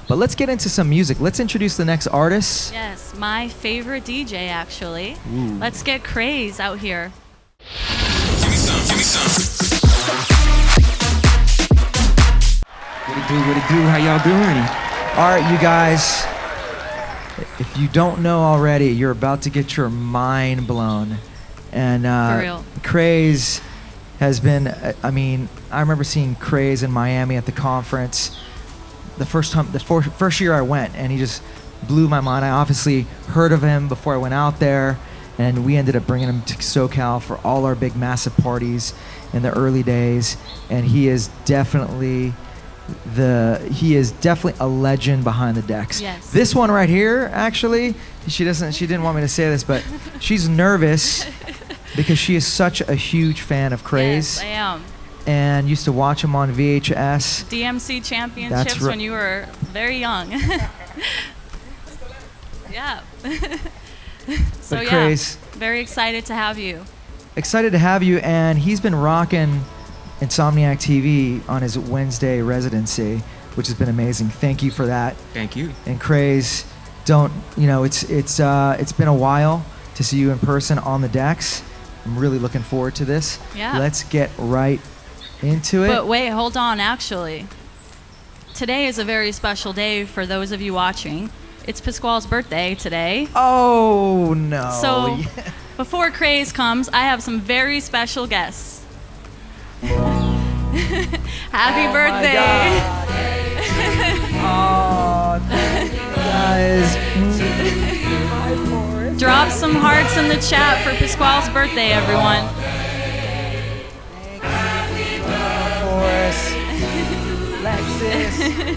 But let's get into some music. Let's introduce the next artist. Yes, my favorite DJ actually. Ooh. Let's get Craze out here. Give me some, give me some. What it do, what it do, how y'all doing? All right, you guys. If you don't know already, you're about to get your mind blown. And For real. Craze has been, I mean, I remember seeing Craze in Miami at the conference the first year I went, and he just blew my mind. I obviously heard of him before I went out there, and we ended up bringing him to SoCal for all our big, massive parties in the early days. And he is definitely a legend behind the decks. Yes. This one right here, actually, she didn't want me to say this, but she's nervous because she is such a huge fan of Craze. Yes, I am. And used to watch him on VHS. DMC championships when you were very young. Yeah. So But yeah, Craze, very excited to have you. excited to have you, and he's been rocking Insomniac TV on his Wednesday residency, which has been amazing. Thank you for that. Thank you. And Craze, it's been a while to see you in person on the decks. I'm really looking forward to this. Yeah. Let's get right into it. But wait, hold on, actually. Today is a very special day for those of you watching. It's Pasquale's birthday today. Oh no. So before Craze comes, I have some very special guests. Happy birthday. Oh, thank you guys. Drop some hearts in the chat for Pasquale's birthday, everyone. Forrest, Lexus.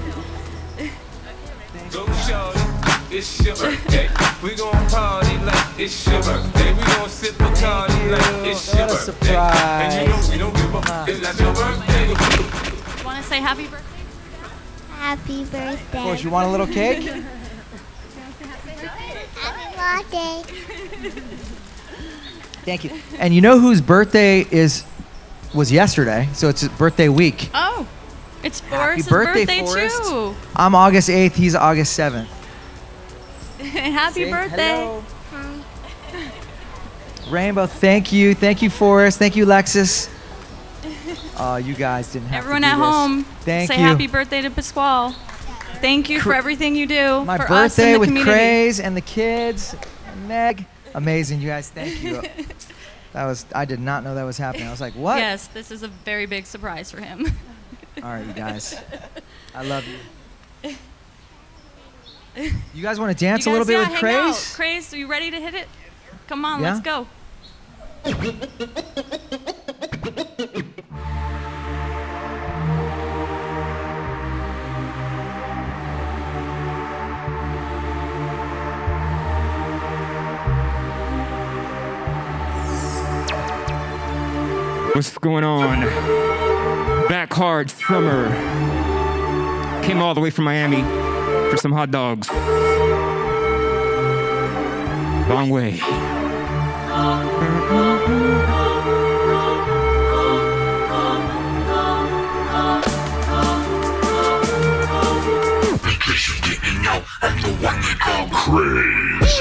Go shorty, it's your birthday. We gon' party like it's your birthday. We gon' sip a Bacardi like it's your What a birthday. And you know surprise. we don't give up. It's not your birthday. You want to say happy birthday? Happy birthday. Of course, you want a little cake? Happy birthday. Thank you. And you know whose birthday was yesterday, so it's birthday week. Oh, it's Happy Forrest's birthday, Forrest. too. I'm August 8th, he's August 7th. Happy Say birthday. hello. Rainbow, thank you. Thank you, Forrest. Thank you, Lexus. You guys didn't have Everyone to do at this. home, Thank say you. happy birthday to Pasquale. Thank you for everything you do My for us birthday in the with community. Craze and the kids, and Meg. Amazing, you guys. Thank you. I did not know that was happening. I was like, what? Yes, this is a very big surprise for him. All right, you guys. I love you. You guys want to dance You a little guys, bit with hang out. Craze? Craze, are you ready to hit it? Come on, Yeah? let's go. What's going on? Back hard summer. Came all the way from Miami for some hot dogs. Long way. In case you didn't know, I'm the one they call Craze.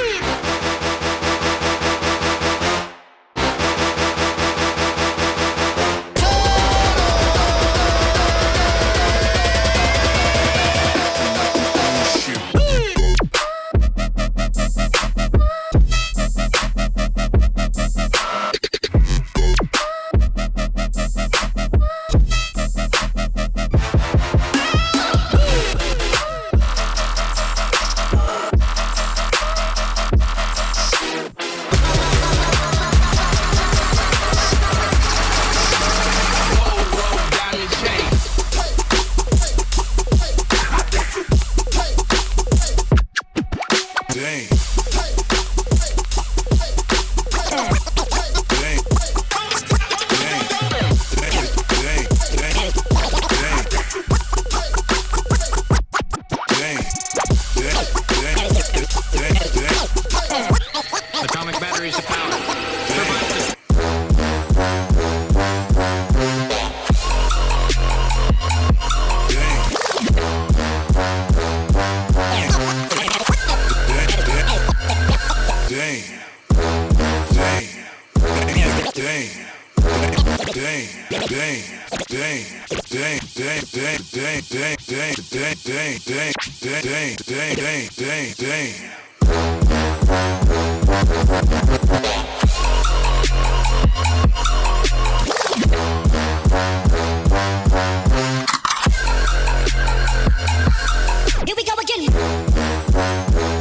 Here we go again.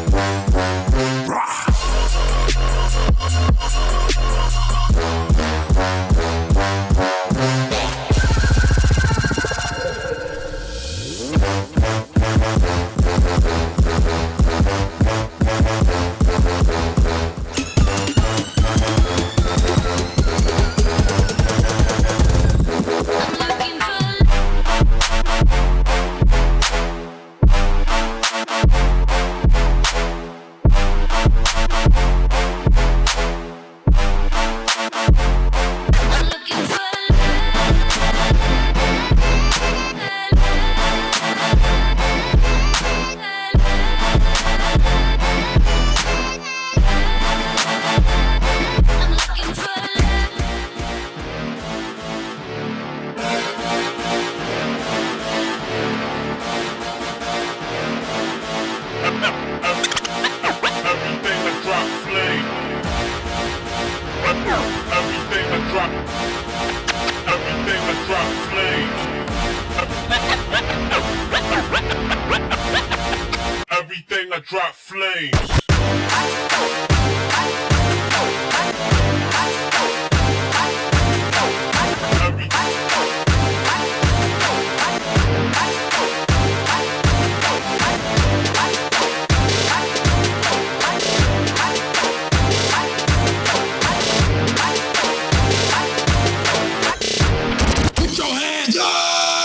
Everything I drop flames. Put your hands up!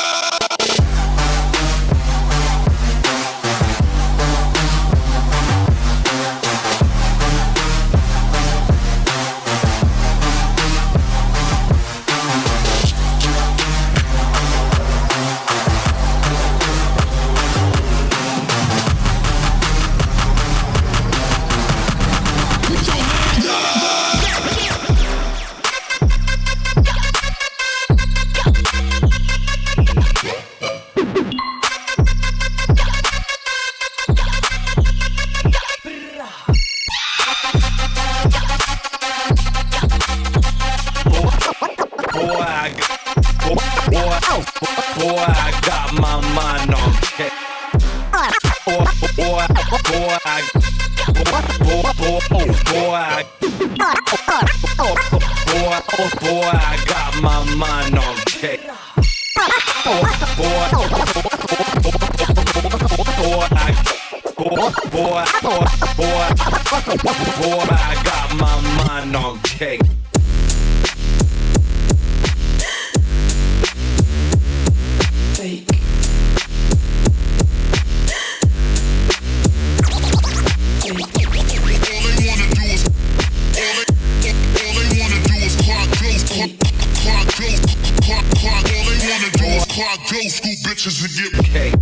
Boy, I got my mind on check. Boy, I got my mind on check. Boy, I got my mind on cake. Go school bitches and get cake.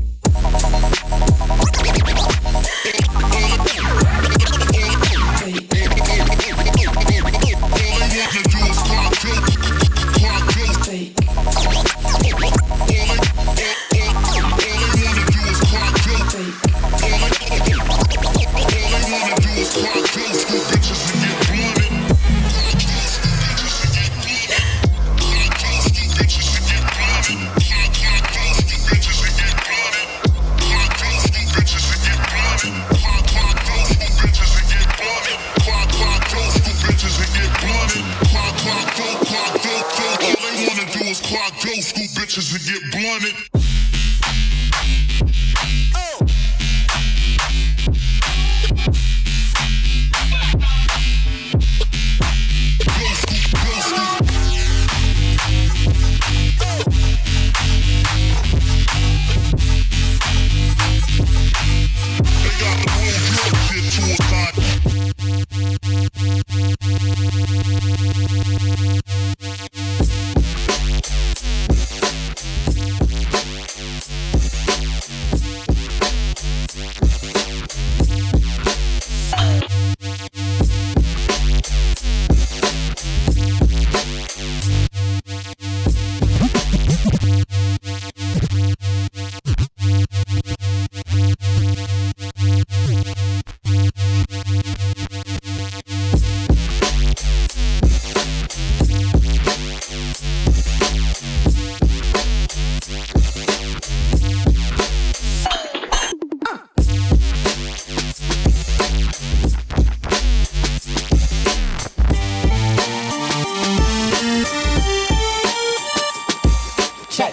Go school bitches and get blunted. check.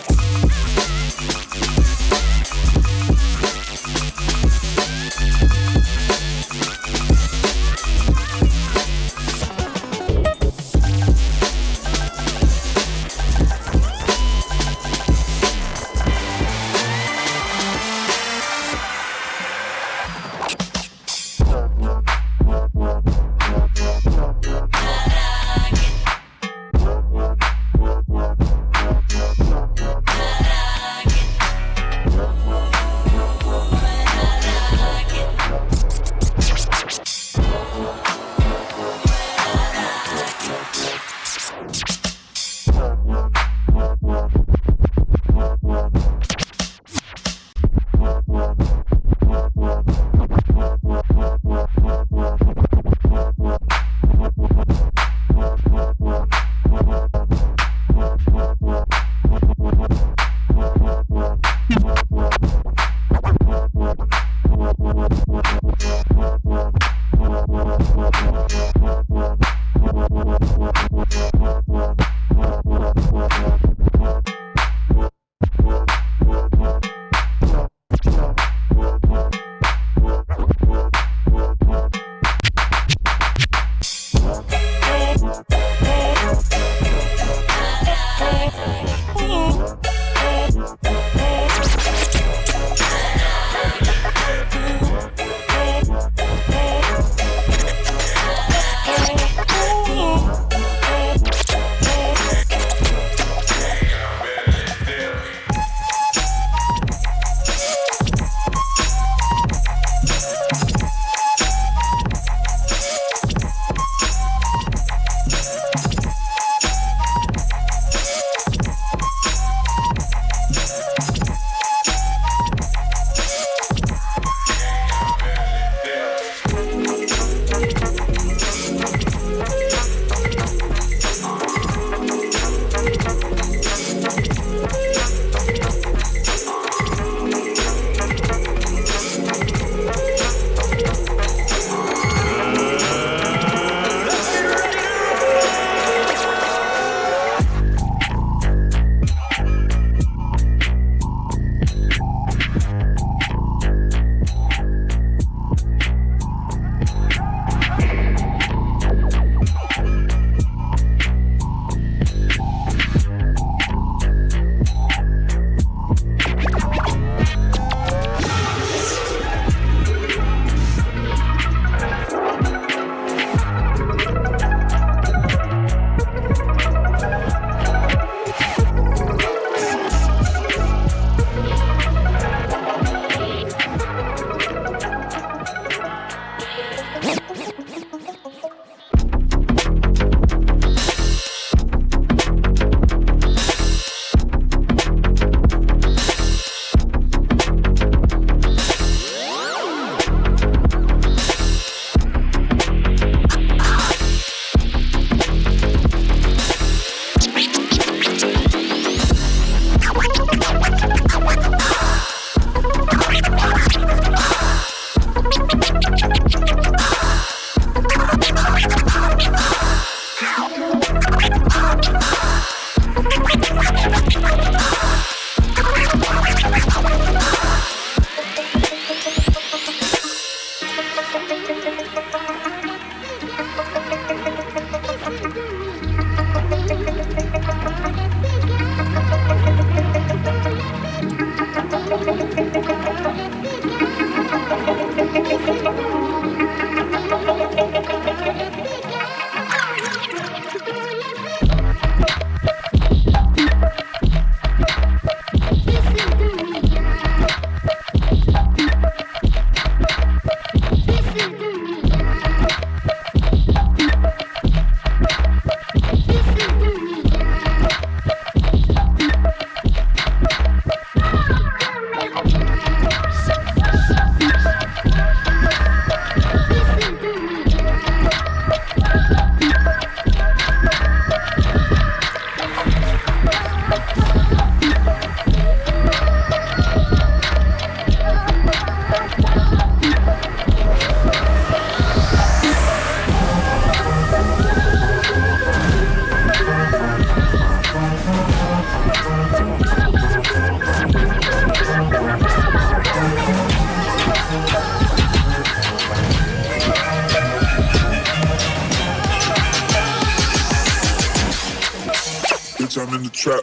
I'm in the trap.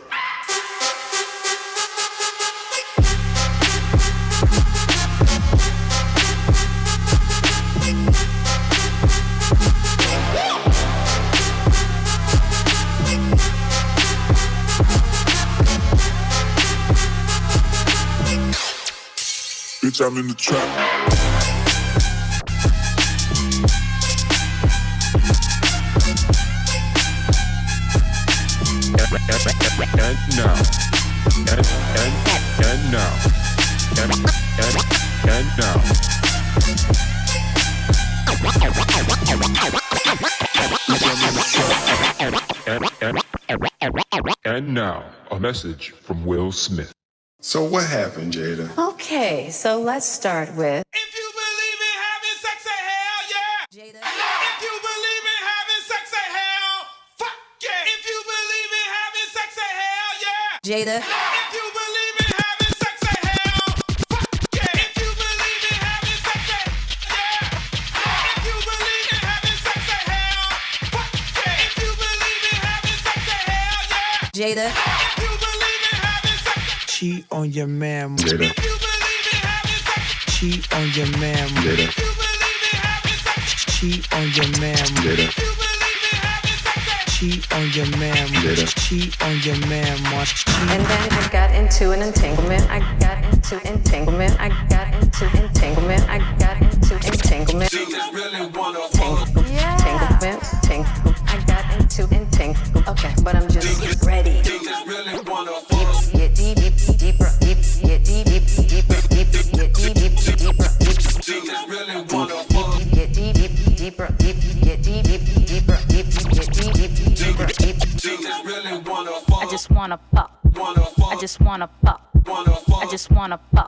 Bitch, I'm in the trap. And now. And now. And now. And now, a message from Will Smith. So what happened, Jada? Okay, so let's start with... If you believe in having sex, say hell yeah. Jada. If you believe in having sex, say hell fuck yeah. If you believe in having sex, say hell yeah. Jada. If you believe in having sex, say hell fuck yeah. If you believe in having sex, say yeah. If you believe in having sex, say hell fuck yeah. If you believe in having sex, say hell yeah. Jada. If you believe in having sex, cheat on your man. Jada. if you believe in having sex, Cheat on your man. Jada. if you believe in having sex, Cheat on your man. Jada. if you believe in having sex, Cheat on your man. Jada. Cheat on your man. Cheat. And then I got into an entanglement. I got into entanglement. I got into entanglement. I got into entanglement. she just really wanna Entanglement. I got into entanglement. Okay, but I'm just ready. she just really wanna Get deep, deeper, deep, get deep, deeper, deep, get deep, deeper, deep. she just really wanna Get deep, deeper, deep, get deep, deeper, deep, get deep, deeper, deep. she just really wanna I just wanna pop. I just wanna pop. I just wanna pop.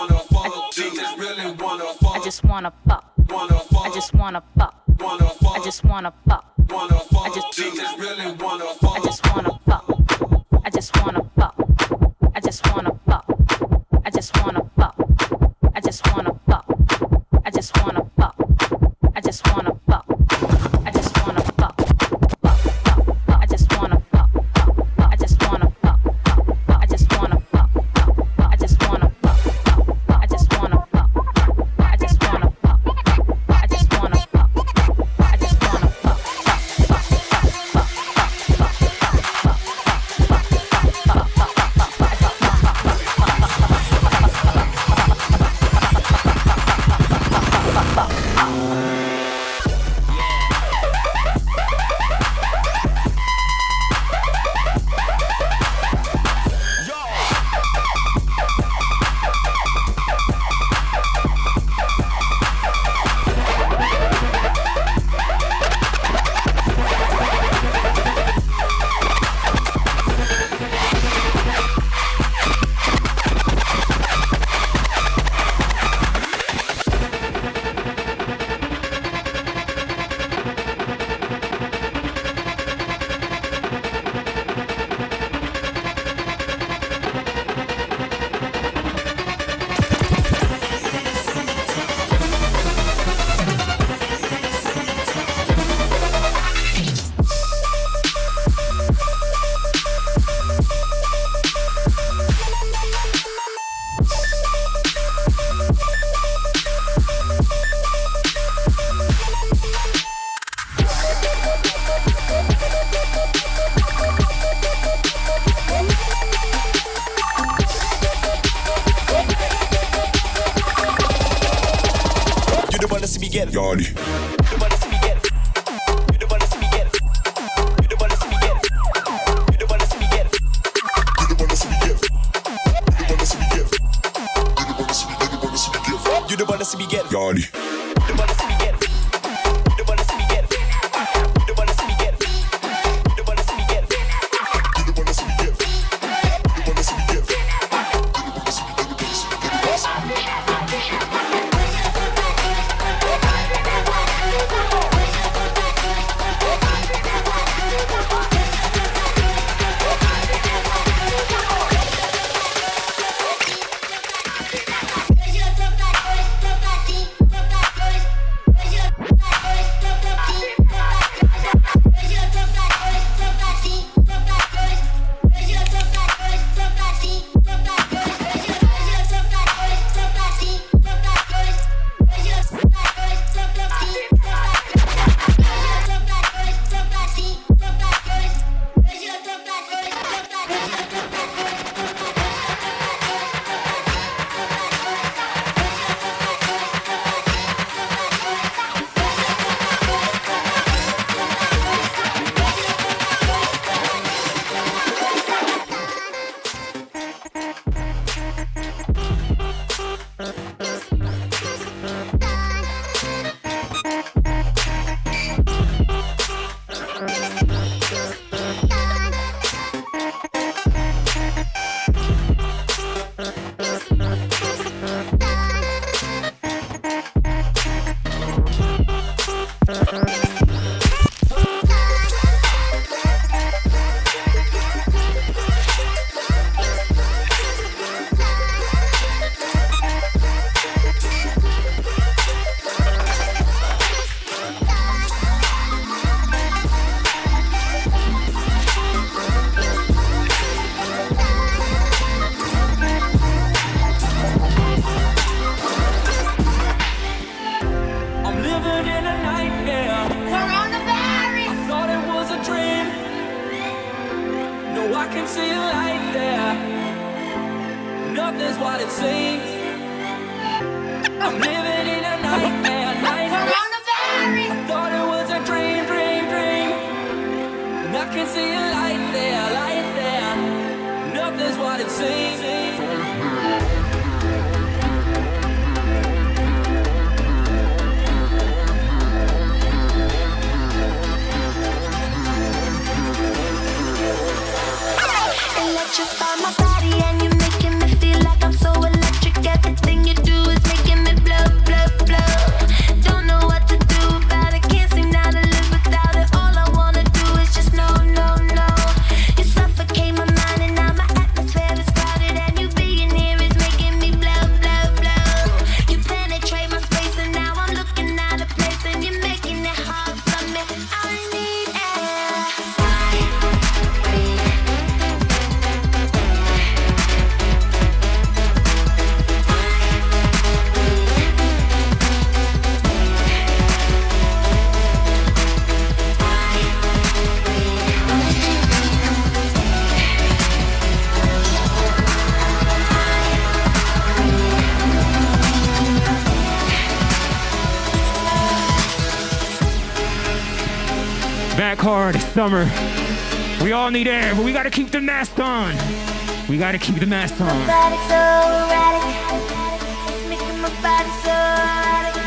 she just really wanna I just wanna pop. I just wanna pop. I just wanna pop. I just she just really wanna I just wanna pop. I just wanna pop. I just wanna pop. I just wanna pop. I just wanna pop. I just wanna pop. I just wanna pop. I just wanna pop. Pop, pop, pop. I just wanna pop. I just wanna pop. I just wanna pop. I just wanna pop. I just wanna pop. I just wanna pop. I just wanna pop. I just wanna pop. Yardy. You the one to see me get. Yardy. I'm living in a nightmare. Coronavirus. I thought it was a dream. No, I can see a light there. Nothing's what it seems. I'm living in a nightmare. Coronavirus. I thought it was a dream. And I can see a light there. Nothing's what it seems. Electrify my body and you're making me feel like I'm so electric. Everything you do is making me blow. Don't know what to do about it. Can't seem now to live without it. All I wanna do is just no. You suffocate my mind and now my atmosphere is crowded. And you being here is making me blow. You penetrate my space and now I'm looking out of place. And you're making it hard for me. I need air. Back hard, summer. We all need air, but we gotta keep the mask on. We gotta keep the mask on. My body's so erratic. It's making my body so erratic.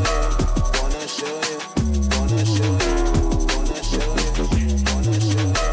Wanna show you.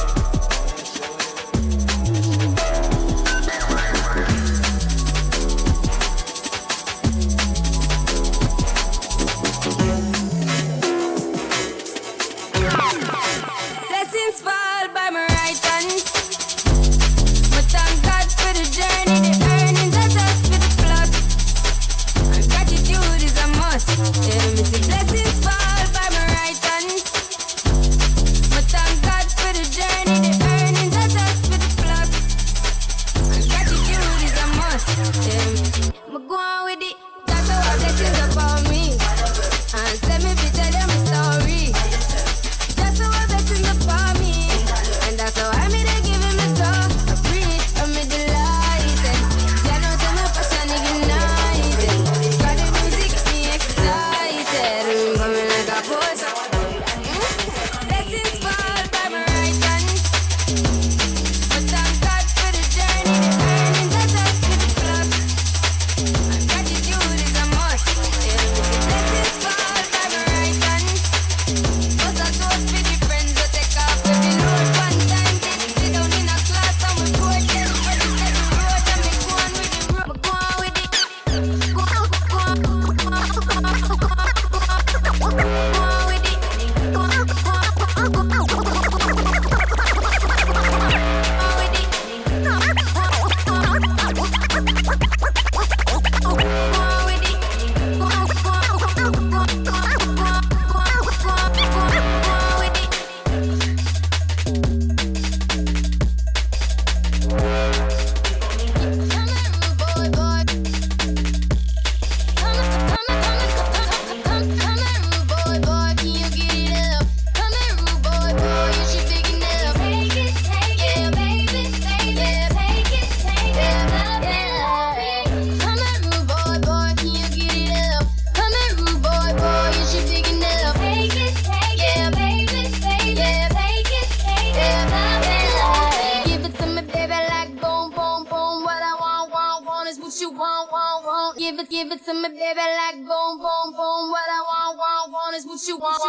want. Give it to me, baby, like boom, boom, boom. What I want is what you want.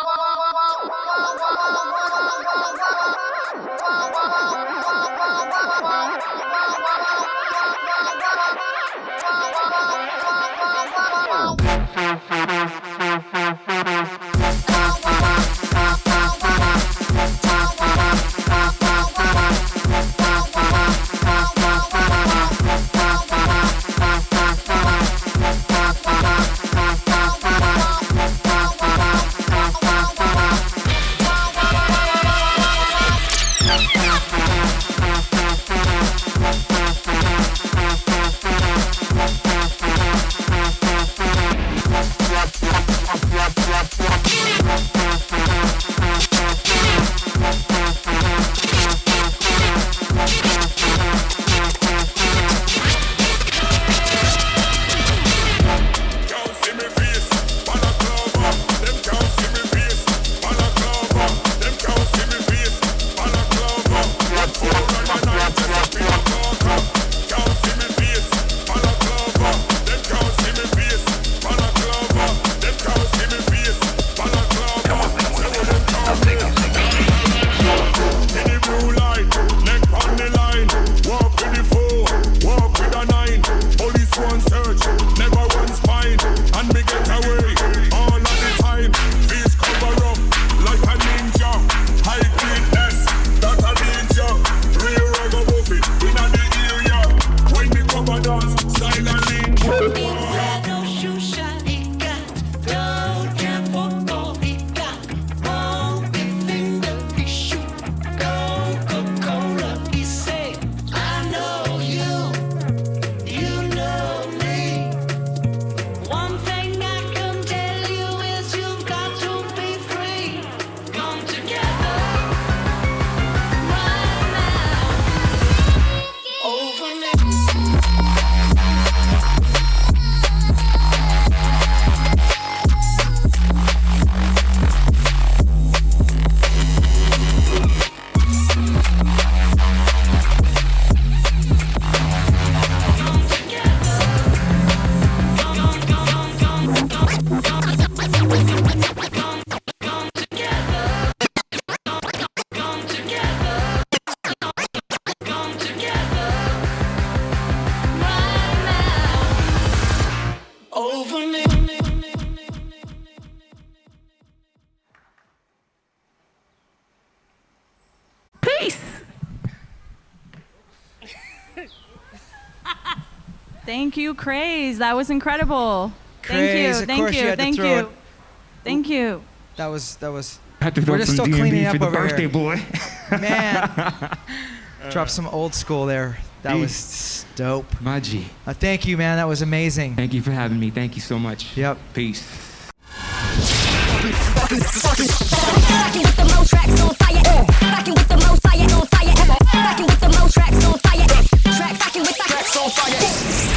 Thank you, Craze. That was incredible. Craze, of course you had to throw it. Thank you. That was. I had to throw We're just some still D&B cleaning for up the over birthday here. boy. Man, drop some old school there. That was dope. My G. Thank you, man. That was amazing. Thank you for having me. Thank you so much. Yep. Peace. Rockin' with the most tracks on fire. Rockin' with the most fire on fire. Rockin' with the most tracks on fire. Rockin' with the tracks on fire.